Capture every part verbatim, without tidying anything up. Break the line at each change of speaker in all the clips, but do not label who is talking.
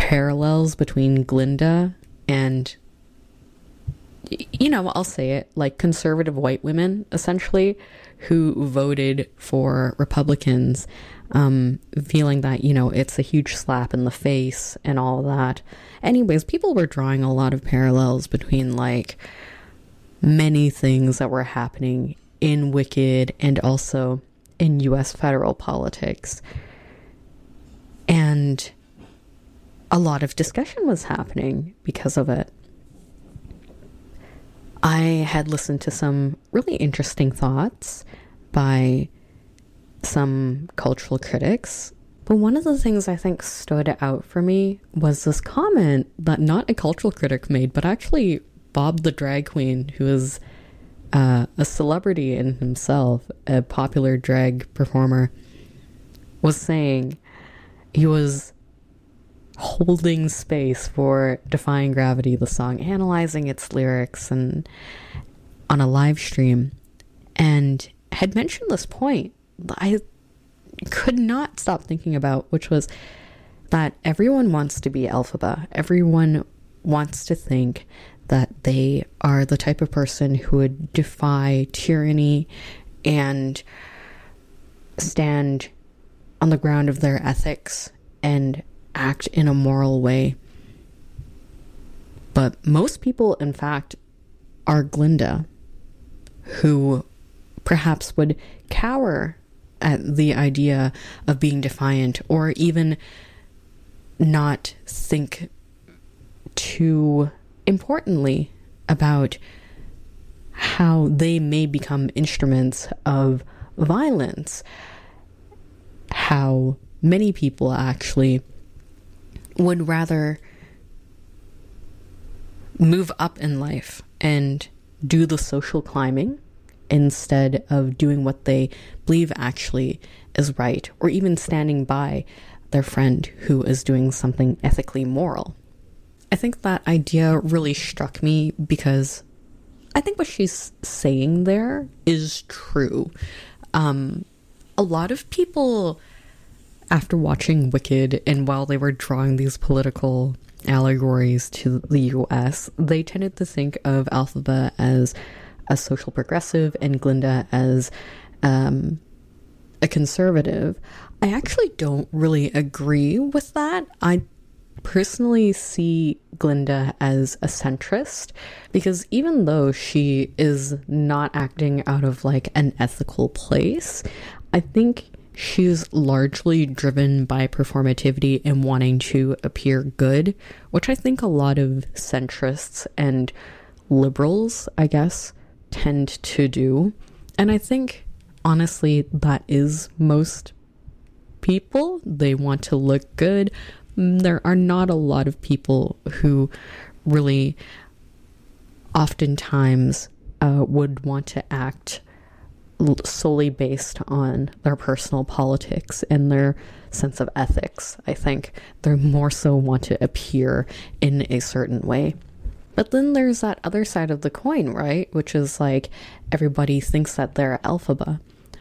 parallels between Glinda and, you know, I'll say it, like conservative white women, essentially, who voted for Republicans, um, feeling that, you know, it's a huge slap in the face and all that. Anyways, people were drawing a lot of parallels between, like, many things that were happening in Wicked and also in U S federal politics. And a lot of discussion was happening because of it. I had listened to some really interesting thoughts by some cultural critics, but one of the things I think stood out for me was this comment that not a cultural critic made, but actually Bob the drag queen, who is uh, a celebrity in himself, a popular drag performer, was saying. He was holding space for Defying Gravity, the song, analyzing its lyrics and on a live stream, and had mentioned this point I could not stop thinking about, which was that everyone wants to be Elphaba. Everyone wants to think that they are the type of person who would defy tyranny and stand on the ground of their ethics and act in a moral way. But most people, in fact, are Glinda, who perhaps would cower at the idea of being defiant, or even not think too importantly about how they may become instruments of violence. How many people actually would rather move up in life and do the social climbing instead of doing what they believe actually is right, or even standing by their friend who is doing something ethically moral. I think that idea really struck me because I think what she's saying there is true. Um, a lot of people, after watching Wicked and while they were drawing these political allegories to the U S, they tended to think of Elphaba as a social progressive and Glinda as um, a conservative. I actually don't really agree with that. I personally see Glinda as a centrist, because even though she is not acting out of like an ethical place, I think she's largely driven by performativity and wanting to appear good, which I think a lot of centrists and liberals, I guess, tend to do. And I think, honestly, that is most people. They want to look good. There are not a lot of people who really oftentimes uh, would want to act solely based on their personal politics and their sense of ethics. I think they more so want to appear in a certain way. But then there's that other side of the coin, right? Which is like everybody thinks that they're Elphaba.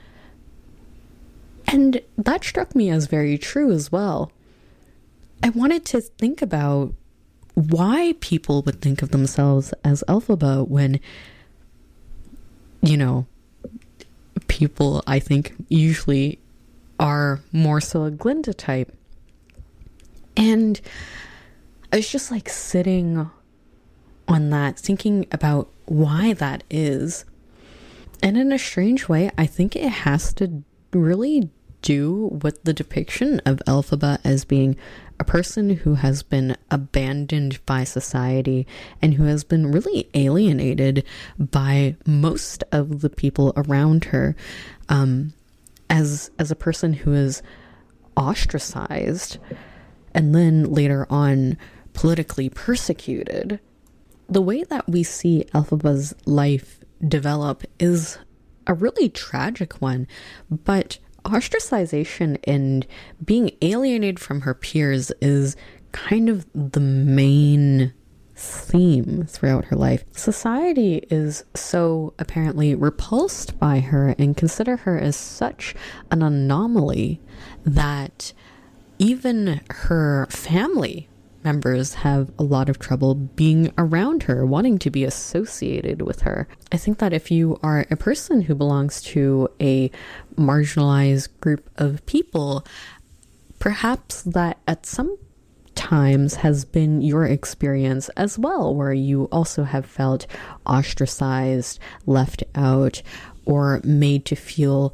And that struck me as very true as well. I wanted to think about why people would think of themselves as Elphaba when, you know, people, I think, usually are more so a Glinda type. And I was just like sitting on that, thinking about why that is. And in a strange way, I think it has to really do with the depiction of Elphaba as being a person who has been abandoned by society and who has been really alienated by most of the people around her, um, as as a person who is ostracized and then later on politically persecuted. The way that we see Elphaba's life develop is a really tragic one, but ostracization and being alienated from her peers is kind of the main theme throughout her life. Society is so apparently repulsed by her and consider her as such an anomaly that even her family members have a lot of trouble being around her, wanting to be associated with her. I think that if you are a person who belongs to a marginalized group of people, perhaps that at some times has been your experience as well, where you also have felt ostracized, left out, or made to feel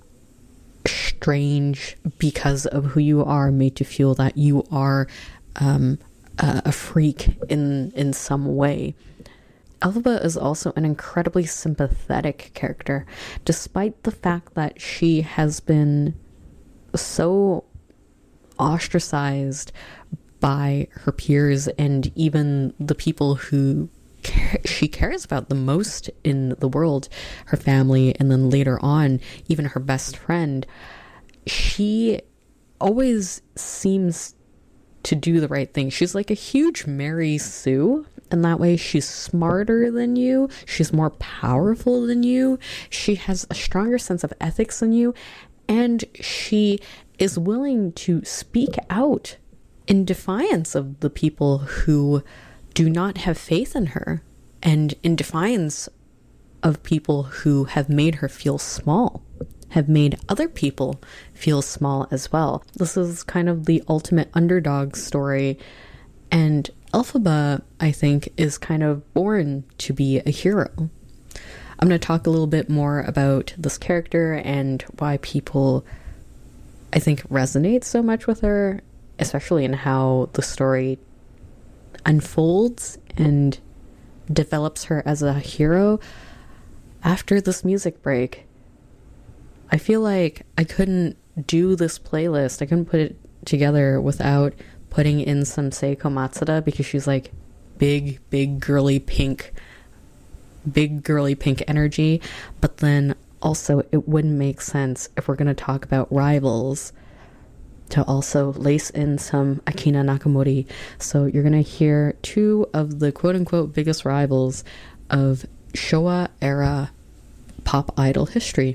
strange because of who you are, made to feel that you are um, a, a freak in in some way. Elphaba is also an incredibly sympathetic character, despite the fact that she has been so ostracized by her peers and even the people who care, she cares about the most in the world, her family, and then later on, even her best friend. She always seems to do the right thing. She's like a huge Mary Sue, and that way she's smarter than you, she's more powerful than you, she has a stronger sense of ethics than you, and she is willing to speak out in defiance of the people who do not have faith in her, and in defiance of people who have made her feel small, have made other people feel small as well. This is kind of the ultimate underdog story, and Elphaba, I think, is kind of born to be a hero. I'm going to talk a little bit more about this character and why people, I think, resonate so much with her, especially in how the story unfolds and develops her as a hero after this music break. I feel like I couldn't do this playlist, I couldn't put it together without putting in some Seiko Matsuda, because she's like big, big girly pink, big girly pink energy, but then also it wouldn't make sense if we're going to talk about rivals to also lace in some Akina Nakamori. So you're going to hear two of the quote-unquote biggest rivals of Showa era pop idol history.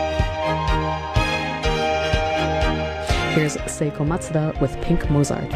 Here's Seiko Matsuda with Pink Mozart.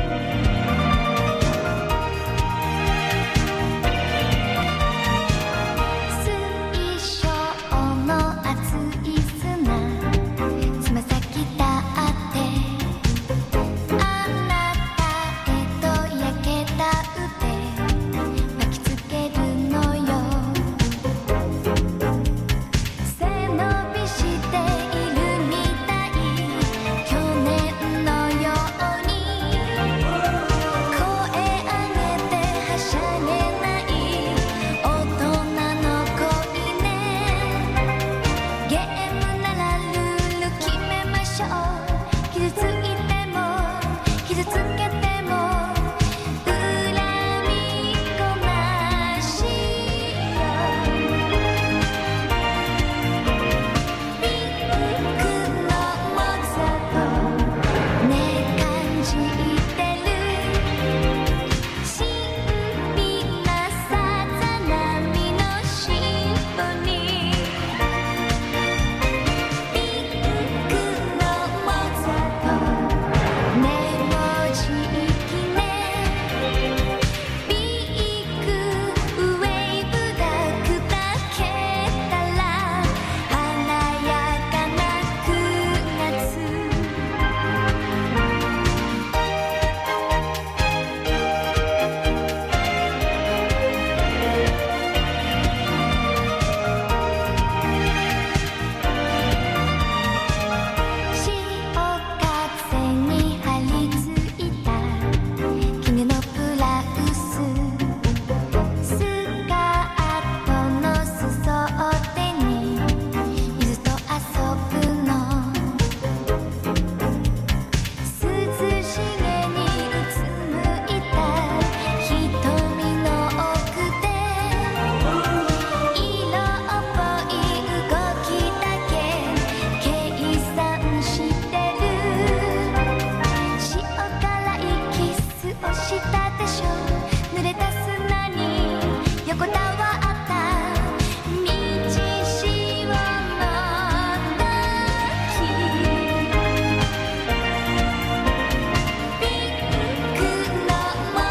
「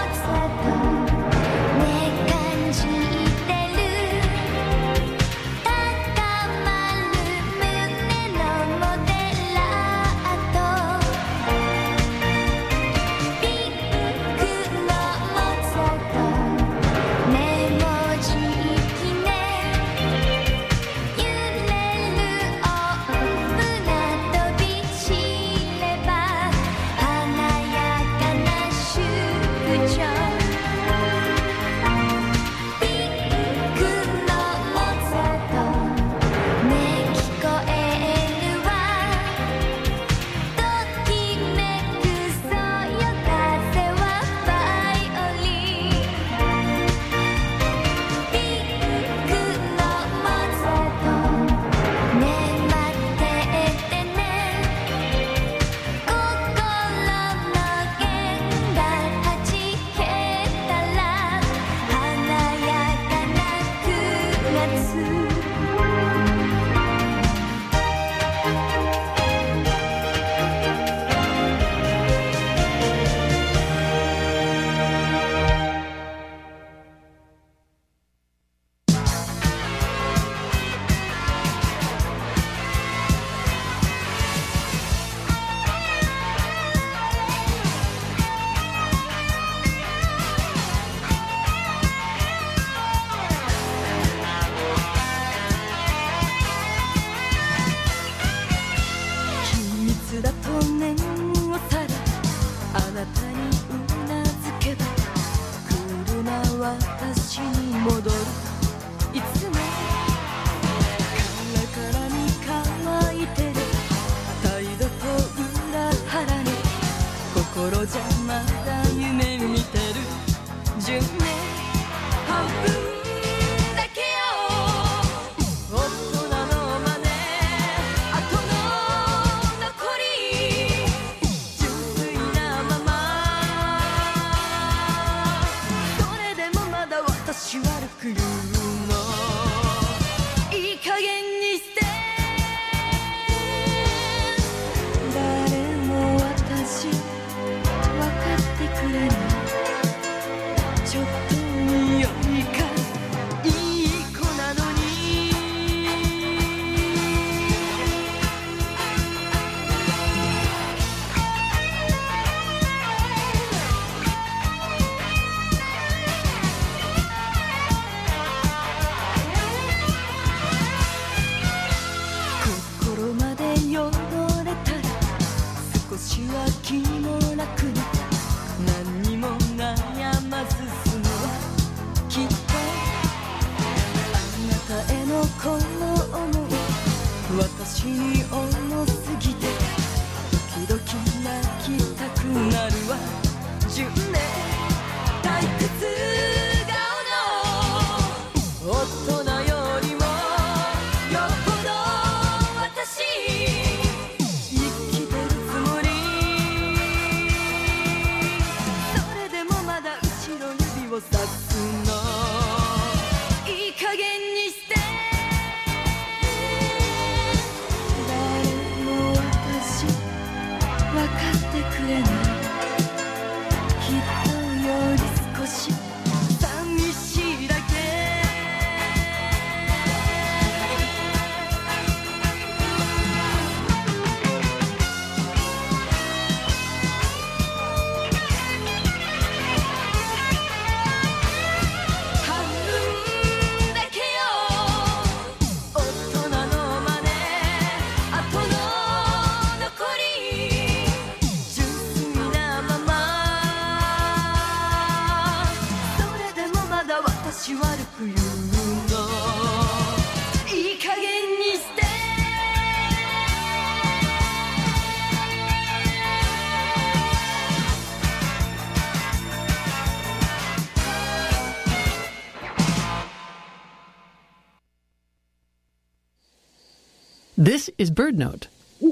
This is BirdNote.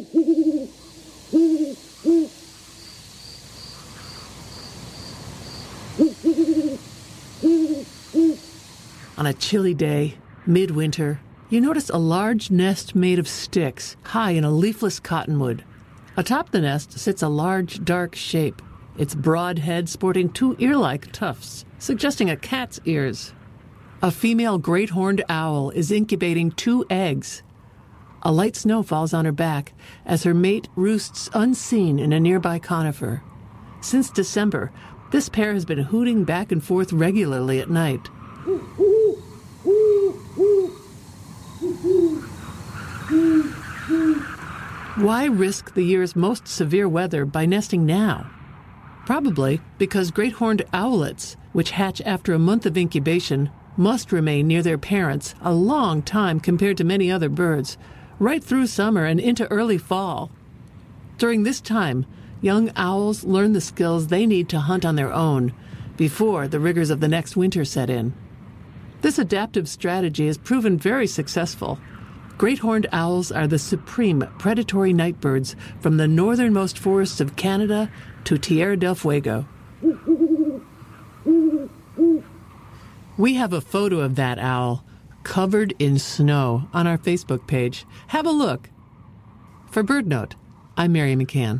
On a chilly day, midwinter, you notice a large nest made of sticks, high in a leafless cottonwood. Atop the nest sits a large, dark shape, its broad head sporting two ear-like tufts, suggesting a cat's ears. A female great-horned owl is incubating two eggs. A light snow falls on her back as her mate roosts unseen in a nearby conifer. Since December, this pair has been hooting back and forth regularly at night. Why risk the year's most severe weather by nesting now? Probably because great horned owlets, which hatch after a month of incubation, must remain near their parents a long time compared to many other birds, right through summer and into early fall. During this time, young owls learn the skills they need to hunt on their own before the rigors of the next winter set in. This adaptive strategy has proven very successful. Great horned owls are the supreme predatory night birds from the northernmost forests of Canada to Tierra del Fuego. We have a photo of that owl covered in snow on our Facebook page. Have a look. For BirdNote, I'm Mary McCann.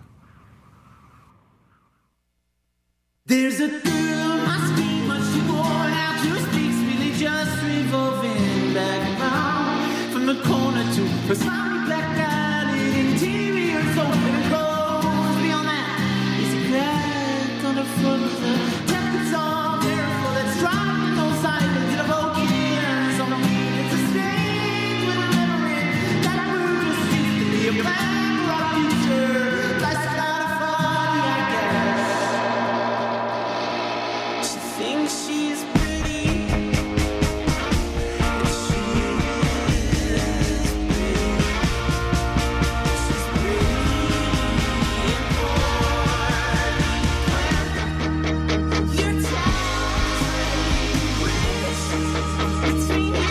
There's a girl on my screen, but she worn out, just speaks really just revolving back around from the corner to her slimy black-eyed interior, so open clothes. Beyond that is a crack on the front of the tempest all careful that's driving those silence in a vocus on the wheel. It's a strange little memory that bird just seems to be a plan for our future. Life's kind of funny, I guess. She's pretty, and she is pretty. She's pretty and poor. Your time between you and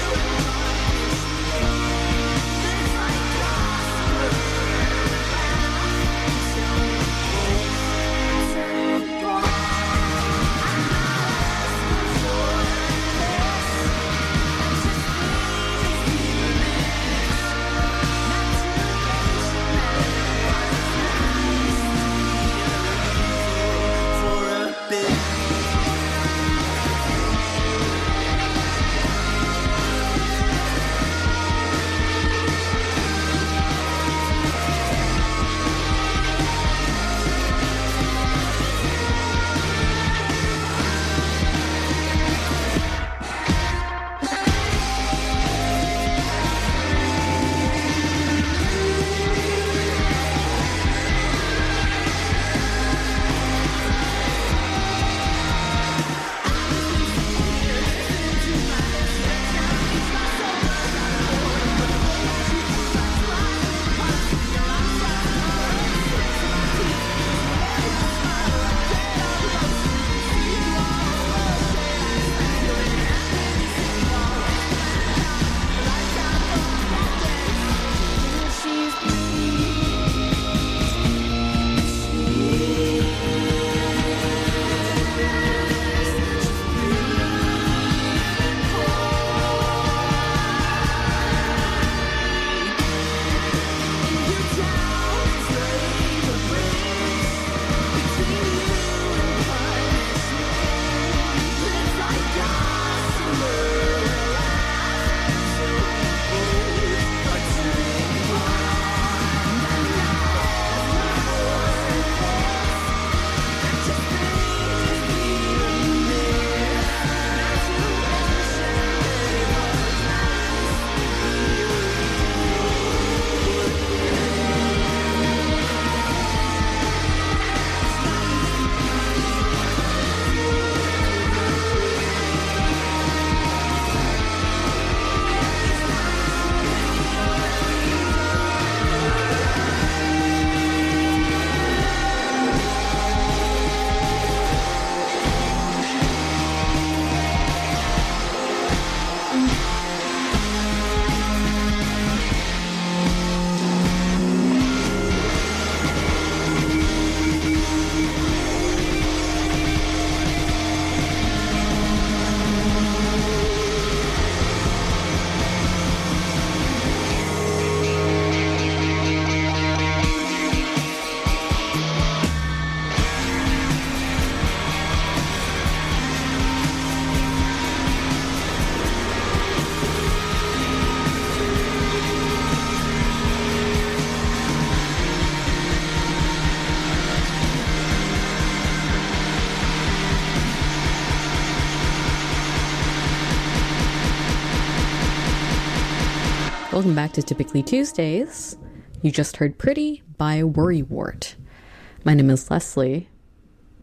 Welcome back to Typically Tuesdays. You just heard Pretty by Worrywart. My name is Leslie,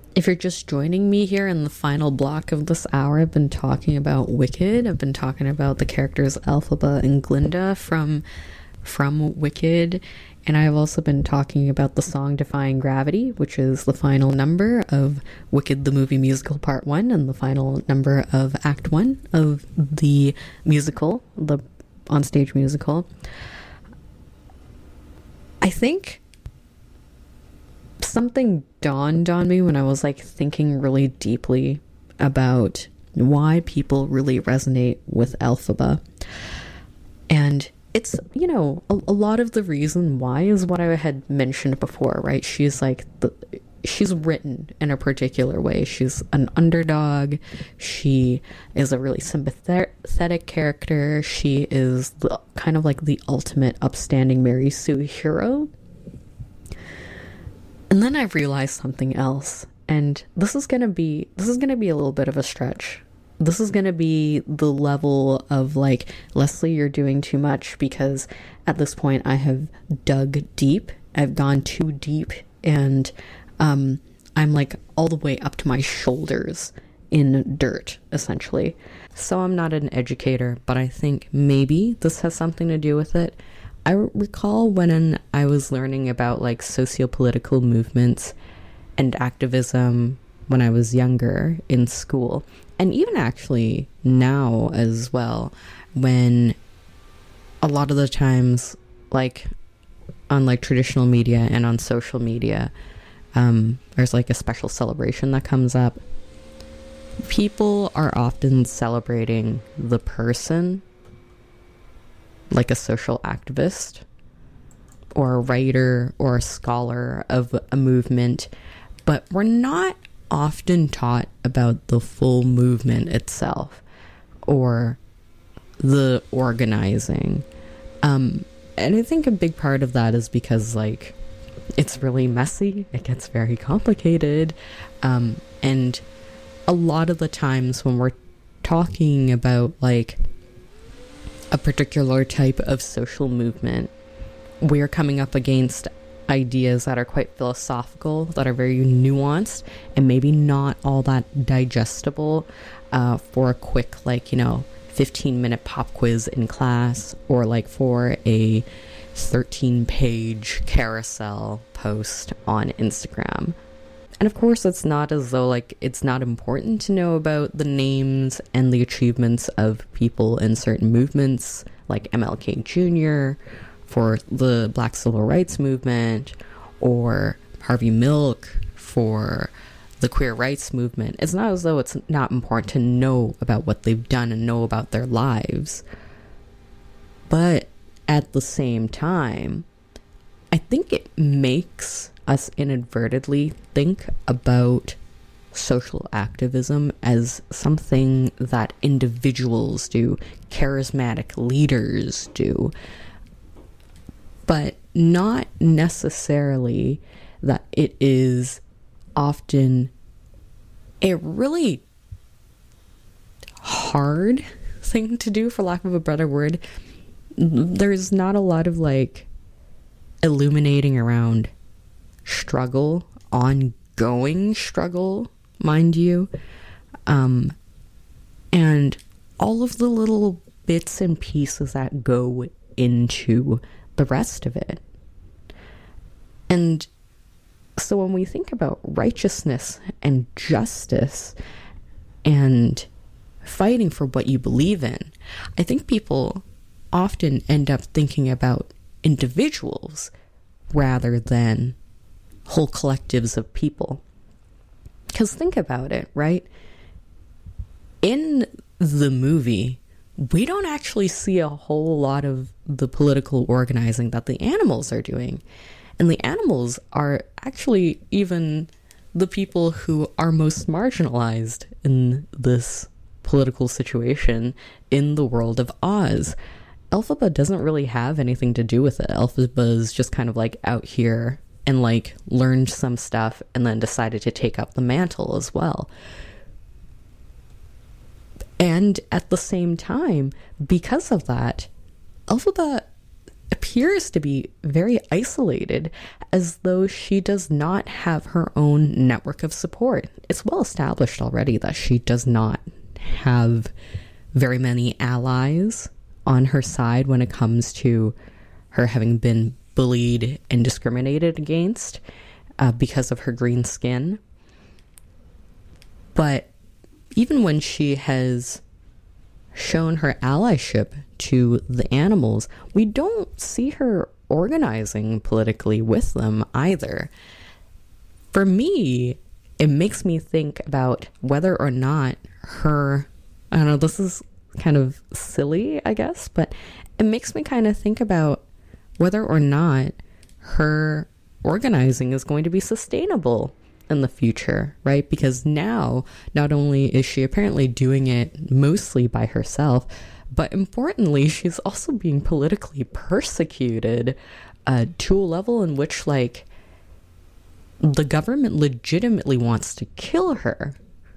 If you're just joining me here in the final block of this hour, I've been talking about Wicked. I've been talking about the characters Elphaba and Glinda from from Wicked, and I've also been talking about the song Defying Gravity, which is the final number of Wicked the Movie Musical Part one and the final number of Act one of the musical, the onstage musical. I think something dawned on me when I was like thinking really deeply about why people really resonate with Elphaba. And it's, you know, a, a lot of the reason why is what I had mentioned before, right? She's like, the, she's written in a particular way. She's an underdog. She is a really sympathetic character. She is the, kind of like the ultimate upstanding Mary Sue hero. And then I realized something else, and this is gonna be this is gonna be a little bit of a stretch. This is gonna be the level of like, Leslie, you're doing too much, because at this point I have dug deep. I've gone too deep, and um, I'm like all the way up to my shoulders in dirt, essentially. So I'm not an educator, but I think maybe this has something to do with it. I recall when I was learning about like socio-political movements and activism when I was younger in school, and even actually now as well, when a lot of the times, like on like traditional media and on social media, um, there's like a special celebration that comes up. People are often celebrating the person, like a social activist or a writer or a scholar of a movement, but we're not often taught about the full movement itself or the organizing. Um, and I think a big part of that is because, like, it's really messy. It gets very complicated. Um, and a lot of the times when we're talking about, like, a particular type of social movement, we're coming up against ideas that are quite philosophical, that are very nuanced, and maybe not all that digestible uh, for a quick, like, you know, fifteen minute pop quiz in class, or like for a thirteen page carousel post on Instagram. And of course, it's not as though, like, it's not important to know about the names and the achievements of people in certain movements, like M L K Junior for the Black Civil Rights Movement, or Harvey Milk for the Queer Rights Movement. It's not as though it's not important to know about what they've done and know about their lives. But at the same time, I think it makes us inadvertently think about social activism as something that individuals do, charismatic leaders do, but not necessarily that it is often a really hard thing to do, for lack of a better word. There's not a lot of, like, illuminating around struggle, ongoing struggle, mind you, um, and all of the little bits and pieces that go into the rest of it. And so when we think about righteousness and justice and fighting for what you believe in, I think people often end up thinking about individuals rather than whole collectives of people. Because think about it, right? In the movie, we don't actually see a whole lot of the political organizing that the animals are doing. And the animals are actually even the people who are most marginalized in this political situation in the world of Oz. Elphaba doesn't really have anything to do with it. Elphaba is just kind of like out here and like learned some stuff and then decided to take up the mantle as well. And at the same time, because of that, Elphaba, appears to be very isolated, as though she does not have her own network of support. It's well established already that she does not have very many allies on her side when it comes to her having been bullied and discriminated against uh, because of her green skin. But even when she has shown her allyship to the animals, we don't see her organizing politically with them either. For me, it makes me think about whether or not her, I don't know, this is kind of silly, I guess, but it makes me kind of think about whether or not her organizing is going to be sustainable in the future, right? Because now, not only is she apparently doing it mostly by herself, but importantly, she's also being politically persecuted uh, to a level in which, like, the government legitimately wants to kill her.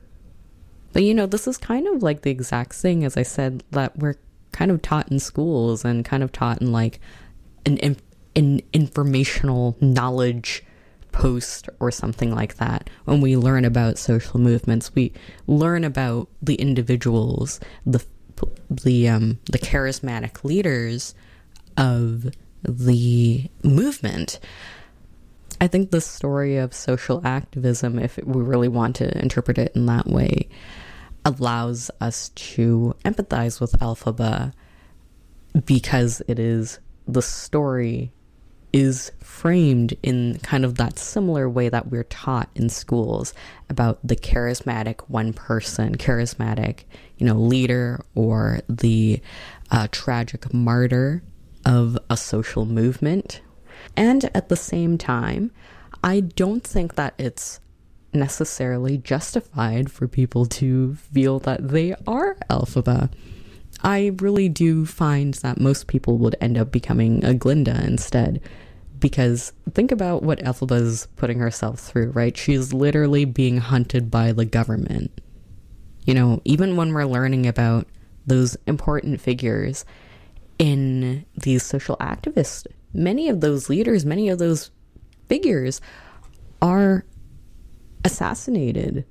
But, you know, this is kind of like the exact thing, as I said, that we're kind of taught in schools and kind of taught in, like, an, an informational knowledge post or something like that. When we learn about social movements, we learn about the individuals, the the um the charismatic leaders of the movement. I think the story of social activism, if we really want to interpret it in that way, allows us to empathize with Elphaba, because it is the story is framed in kind of that similar way that we're taught in schools about the charismatic one person, charismatic, you know, leader, or the uh, tragic martyr of a social movement. And at the same time, I don't think that it's necessarily justified for people to feel that they are Elphaba. I really do find that most people would end up becoming a Glinda instead. Because think about what Elphaba is putting herself through, right? She's literally being hunted by the government. You know, even when we're learning about those important figures in these social activists, many of those leaders, many of those figures are assassinated,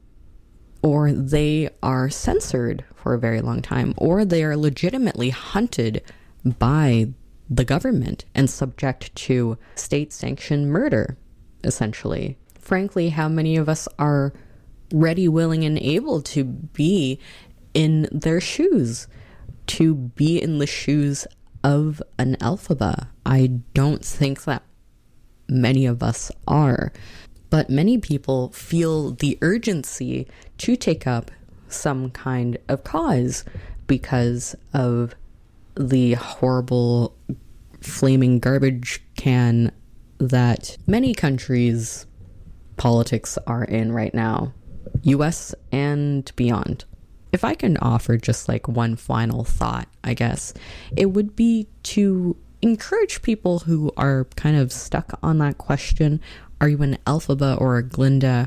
or they are censored for a very long time, or they are legitimately hunted by the government and subject to state-sanctioned murder, essentially. Frankly, how many of us are ready, willing, and able to be in their shoes, to be in the shoes of an Elphaba? I don't think that many of us are, but many people feel the urgency to take up some kind of cause because of the horrible flaming garbage can that many countries' politics are in right now, U S and beyond. If I can offer just like one final thought, I guess, it would be to encourage people who are kind of stuck on that question, are you an Elphaba or a Glinda,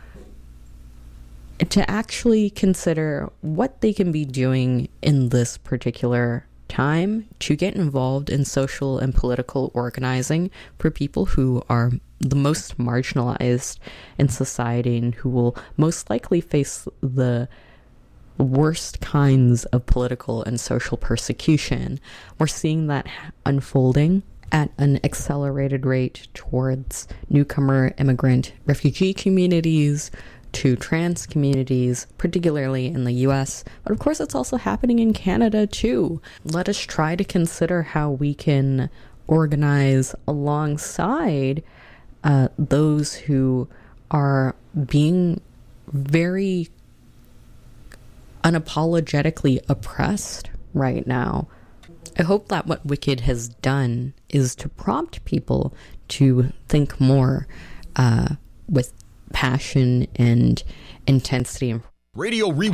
to actually consider what they can be doing in this particular time to get involved in social and political organizing for people who are the most marginalized in society and who will most likely face the worst kinds of political and social persecution. We're seeing that unfolding at an accelerated rate towards newcomer, immigrant, refugee communities, to trans communities, particularly in the U S, but of course it's also happening in Canada too. Let us try to consider how we can organize alongside uh, those who are being very unapologetically oppressed right now. I hope that what Wicked has done is to prompt people to think more uh, with passion and intensity.
Radio Re-